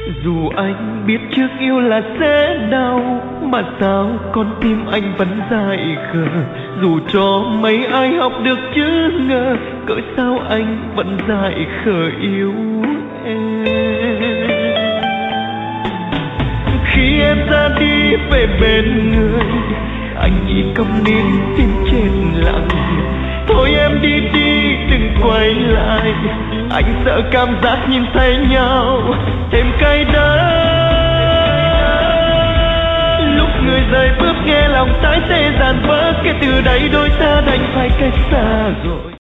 Dù anh biết trước yêu là sẽ đau, mà sao con tim anh vẫn dại khờ. Dù cho mấy ai học được chữ ngờ, cỡ sao anh vẫn dại khờ yêu em. Khi em ra đi về bên người, anh chỉ cầm nín tim chết lặng. Thôi em đi đi đừng quay lại, anh sợ cảm giác nhìn thấy nhau thêm cay đắng. Lúc người rời bước nghe lòng tái tê dàn vỡ, kể từ đây đôi ta đành phải cách xa rồi.